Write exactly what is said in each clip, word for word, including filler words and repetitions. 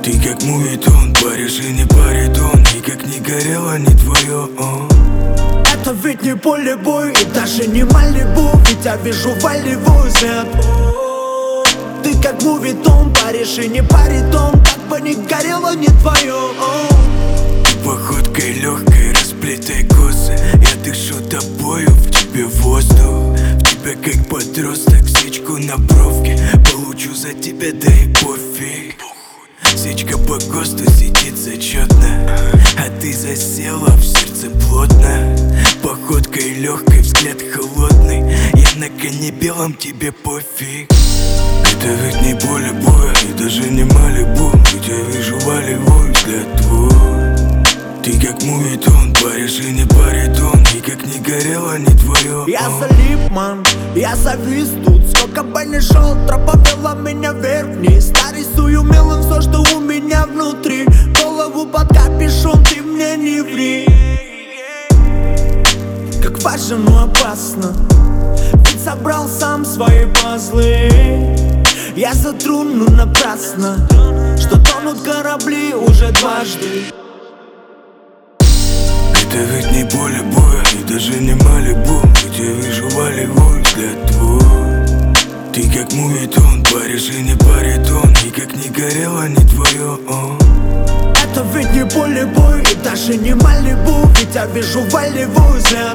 Ты как мувитон, паришь и не паритон, и как не горело, не твое. Это ведь не поле бой и даже не Малибу, ведь я вижу волевой взгляд. Ты как мувитон, паришь и не паритон, как бы не горело, не твое. Походкой легкой, расплетай косы, я дышу тобою, в тебе воздух. В тебя как подросток, свечку на бровке получу за тебя, да и пофиг. Свечка по ГОСТу сидит зачетно, а ты засела в сердце плотно. Походкой легкой, взгляд холодный, я на коне белом, тебе пофиг. Это ведь не поле боя и даже не Малибу, ведь я вижу волевой взгляд твой. Ты как мувитон, паришь и не паритон, и как не горело, не твое. Я залип, ман, я завис тут. Сколько бы ни шел, тропа вела меня вверх-вниз. Нарисую милым все, что у меня внутри. Голову под капюшон, ты мне не ври. Как важно, но опасно, ведь собрал сам свои пазлы. Я затру, ну напрасно, что тонут корабли уже дважды. Это ведь не поле боя и даже не Малибу, ведь я вижу волевой взгляд твой. Ты как мувитон, паришь и не паритон, и как не горело, не твое. Это ведь не поле бой и даже не Малибу, ведь я вижу волевой взгляд.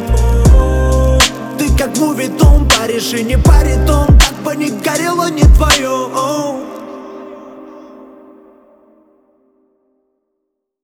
Ты как мувитон, паришь и не паритон, как бы не горело, не твое.